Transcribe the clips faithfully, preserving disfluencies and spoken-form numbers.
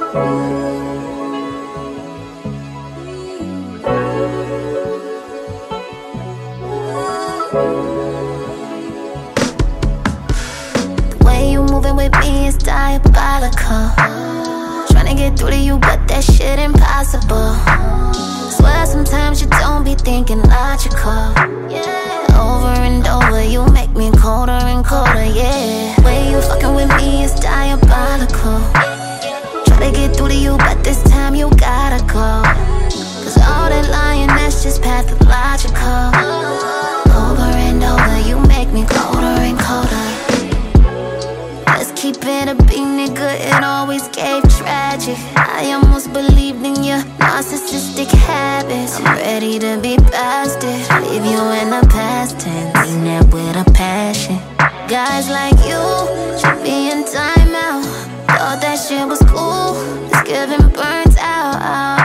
The way you moving with me is diabolical. Tryna get through to you, but that shit impossible. Swear sometimes you don't be thinking logical. Over and over, you make me colder and colder, yeah. The way you fucking with me is diabolical. Try to get through to you, but this time you gotta go. Cause all that lying, that's just pathological. Over and over, you make me colder and colder. Let's keep it a beat, nigga, it always gave tragic. I almost believed in your narcissistic habits. I'm ready to be past it, leave you in the past tense. Mean that with a passion. Guys like you should be in timeout. Thought that shit was cool, it's giving burnt out.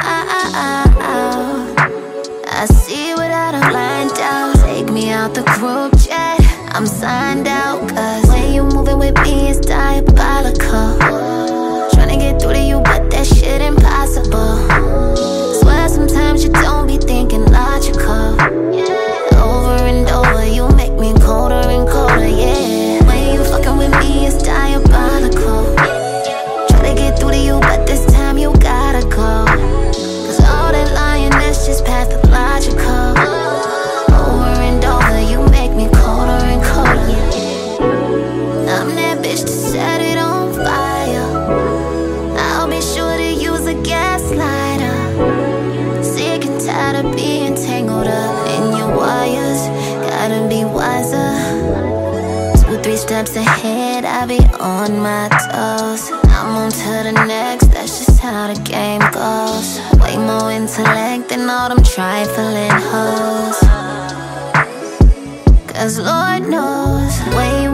I see without a blind doubt. Take me out the group chat, I'm signed out. Cause when you moving with me is diabolical. Tryna get through to you, but that shit impossible. Swear sometimes you don't be thinking logical. Over and over, you make me colder and colder, yeah. When you fucking with me is diabolical. Try to get through to you, but this time you gotta go. Cause all that lying, that's just pathological. Over and over, you make me colder and colder. I'm that bitch to set it on fire. I'll be sure to use a gaslighter. Sick and tired of being tangled up in your wires. Gotta be wiser. Two, three steps ahead, I be on my toes. I'm on to the next, that's just how the game goes. Way more intellect than all them trifling hoes. Cause Lord knows, when you